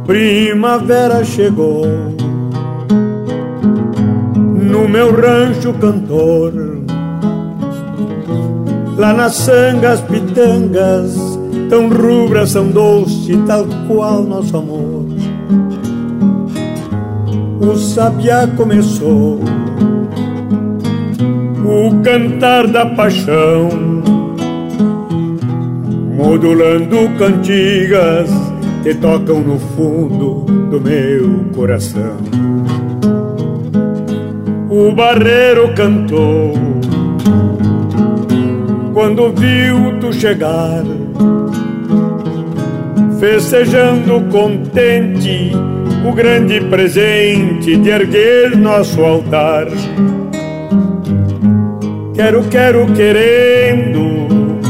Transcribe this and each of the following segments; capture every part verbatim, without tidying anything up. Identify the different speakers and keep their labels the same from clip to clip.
Speaker 1: Primavera chegou no meu rancho cantor, lá nas sangas pitangas, tão rubras são doce, tal qual nosso amor. O sabiá começou o cantar da paixão, modulando cantigas que tocam no fundo do meu coração. O barreiro cantou quando viu tu chegar, festejando contente o grande presente de erguer nosso altar. Quero, quero, querendo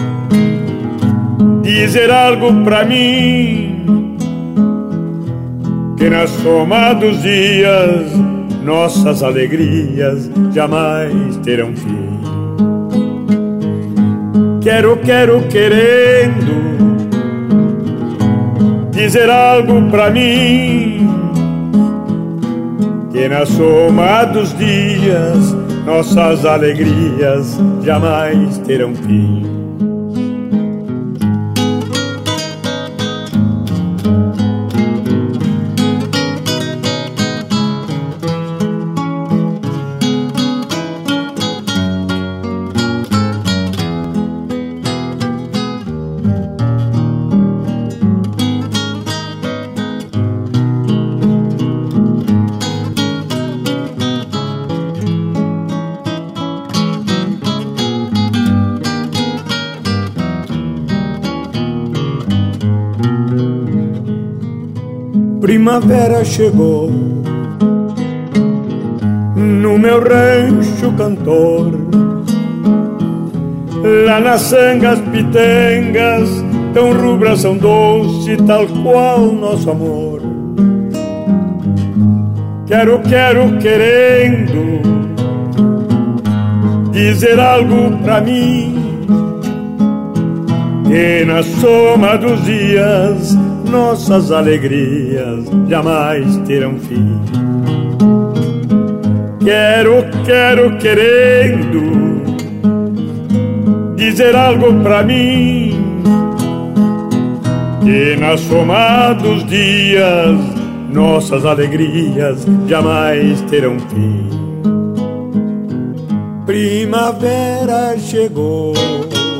Speaker 1: dizer algo pra mim, que na soma dos dias nossas alegrias jamais terão fim. Quero, quero, querendo dizer algo pra mim, que na soma dos dias nossas alegrias jamais terão fim. Primavera chegou no meu rancho cantor, lá nas sangas pitangas, tão rubras são doce, tal qual nosso amor. Quero, quero, querendo dizer algo pra mim, que na soma dos dias nossas alegrias jamais terão fim. Quero, quero, querendo dizer algo pra mim, que na soma dos dias nossas alegrias jamais terão fim. Primavera chegou